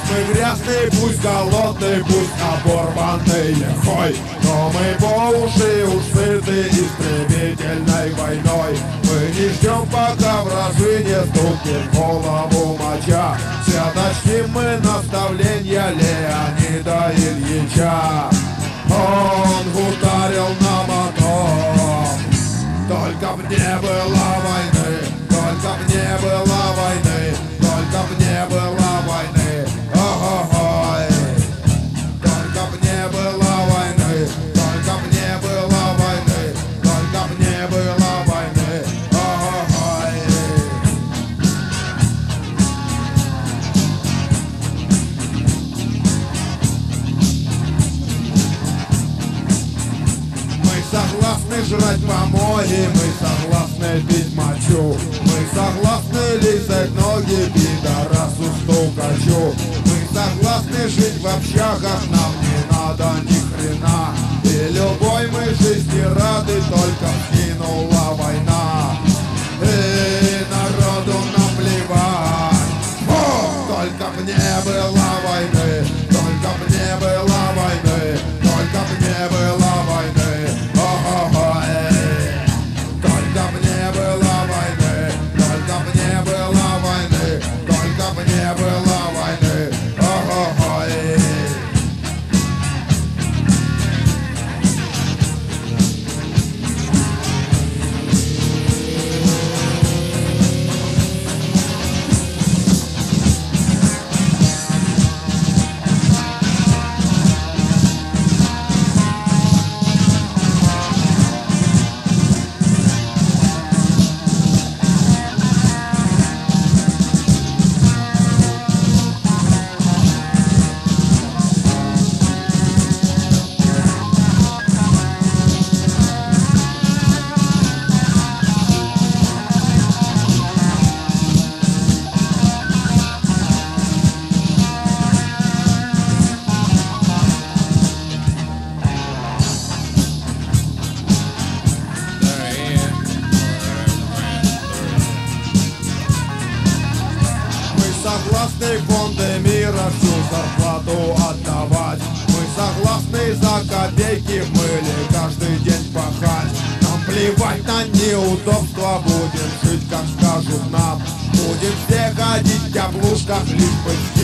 Мы грязные, пусть голодные, пусть оборванные лихой, но мы по уши уж сыты истребительной войной. Мы не ждем, пока вражи не стукнет в голову моча. Все начнем мы наставления Леонида Ильича. Он ударил нам о том, только б не было войны, только б не было войны, только б не было войны. Ой, только б не было войны, только б не было войны, только б не было войны. Ой. Мы согласны жрать помои, мы согласны пить мочу, мы согласны лизать ноги пидорасу стукачу. Мы согласны жить в общагах, нам не надо ни хрена. И любой мы жизни рады, только скинула война. И народу наплевать. Только б не было войны, только б не было войны, только б не было войны. Только б не было войны, только б не было войны, только б не было войны. Согласны фонды мира всю зарплату отдавать. Мы согласны за копейки в мыле каждый день пахать. Нам плевать на неудобства, будем жить как скажут нам. Будем все ходить в теплушках, лишь бы